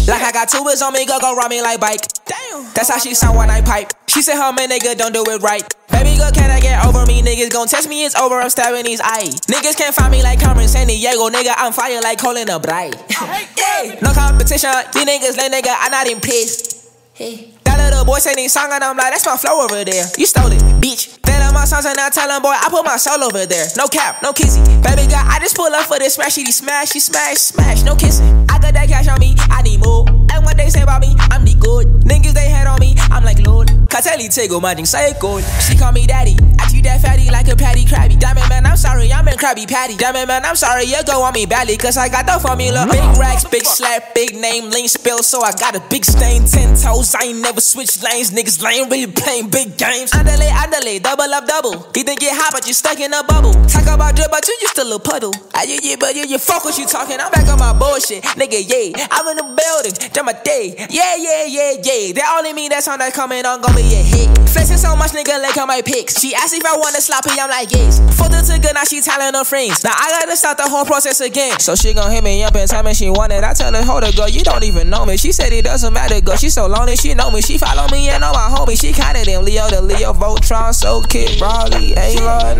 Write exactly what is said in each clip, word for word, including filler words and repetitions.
Like I got two wheels on me, girl, go ride me like bike. Damn. That's how she sound when I pipe. She said her man nigga don't do it right. Baby girl, can I get over me? Niggas gon' test me, it's over, I'm stabbing these eyes. Niggas can't find me like Carmen San Diego. Nigga, I'm fire like Colin a Bright. Yeah. No competition, these niggas lame nigga, I'm not impressed. Hey. That little boy say these song and I'm like, that's my flow over there. You stole it, bitch. That are my songs and I tell him, boy, I put my soul over there. No cap, no kissy. Baby girl, I just pull up for this smash, she smash, she smash, smash, no kissing. I got that cash on me, I need more. And what they say about me, I'm the good. Niggas they had on me, I'm like Lord. Kateli Tego, my thing say good. She call me daddy, I treat that fatty like a patty crabby. Diamond man, I'm sorry, I'm in Krabby Patty. Diamond man, I'm sorry, you go on me badly, cause I got the formula. Big racks, big slap, big name, lean spill, so I got a big stain, ten toes. I ain't never switch lanes, niggas lame, really playing big games. Underlay, underlay, double up, double. You think get hot, but you stuck in a bubble. Talk about drip, but you just a little puddle. I yeah, yeah, but you, you fuck what you talking. I'm back on my bullshit, nigga, yeah. I'm in the building, done my day. Yeah, yeah, yeah, yeah. That only mean that song that coming on gon' be a hit. Flexing so much, nigga, like on my pics. She asked if I want to sloppy, I'm like, yes. Fucked her to good, now she telling her friends. Now I gotta start the whole process again. So she gon' hit me up and tell me she want it. I tell her, hold her, girl, you don't even know me. She said it doesn't matter, girl, she so lonely, she know me. She follow me and know my homie. She kinda them Leo, the Leo, Voltron, so Kid, Raleigh, A-Lord,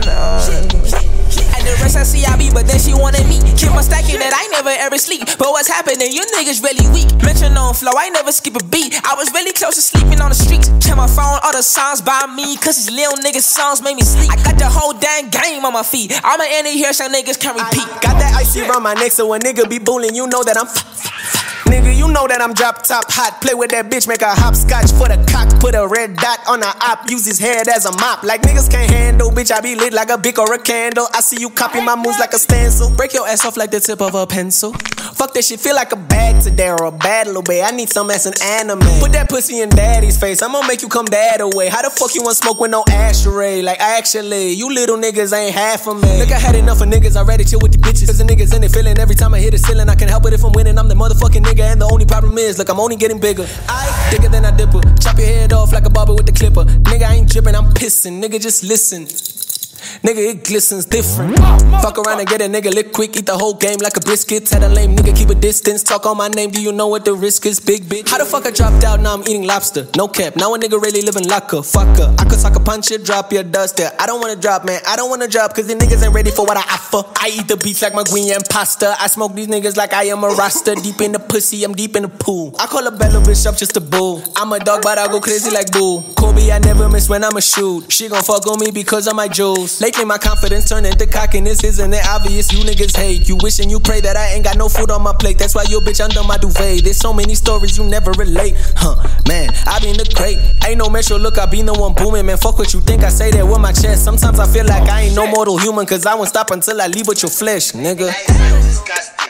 and the rest I see I be, but then she wanted me. Keep my stacking that I never ever sleep. But what's happening? You niggas really weak. Mention on flow, I never skip a beat. I was really close to sleeping on the streets. Check my phone, all the songs by me, cause these little niggas songs made me sleep. I got the whole damn game on my feet. I'ma end it here so niggas can repeat. I got that icy around my neck, so when nigga be bullying, you know that I'm nigga, you know that I'm drop top hot. Play with that bitch, make a hopscotch for the cock. Put a red dot on the op, use his head as a mop. Like niggas can't handle, bitch, I be lit like a bic or a candle. I see you copy my moves like a stencil. Break your ass off like the tip of a pencil. Fuck that shit, feel like a bag today or a bad little babe. I need some as an anime. Put that pussy in daddy's face, I'm gonna make you come that away. How the fuck you want smoke with no ashtray? Like actually, you little niggas ain't half of me. Look, I had enough of niggas, I ready chill with the bitches. Cause the niggas in it feeling every time I hit the ceiling. I can help it if I'm winning, I'm the motherfucking nigga. And the only problem is, look, I'm only getting bigger. I thicker than a dipper. Chop your head off like a barber with the clipper. Nigga, I ain't dripping, I'm pissing. Nigga, just listen. Nigga, it glistens different. Fuck around and get a nigga lit quick. Eat the whole game like a biscuit. Tell a lame nigga, keep a distance. Talk on my name, do you know what the risk is? Big bitch. How the fuck I dropped out, now I'm eating lobster? No cap, now a nigga really living like a fucker. I could suck a punch it, drop your duster. I don't wanna drop, man, I don't wanna drop. Cause the niggas ain't ready for what I offer. I eat the beats like my green and pasta. I smoke these niggas like I am a roster. Deep in the pussy, I'm deep in the pool. I call a bad little bitch up just a bull. I'm a dog, but I go crazy like bull. Kobe, I never miss when I'ma shoot. She gon' fuck on me because of my jewels. Lately my confidence turn into cockiness, isn't it obvious? You niggas hate. You wish and you pray that I ain't got no food on my plate. That's why your bitch under my duvet. There's so many stories you never relate. Huh, man, I be in the crate. Ain't no metro, look, I be the one booming. Man, fuck what you think, I say that with my chest. Sometimes I feel like I ain't no mortal human, cause I won't stop until I leave with your flesh, nigga.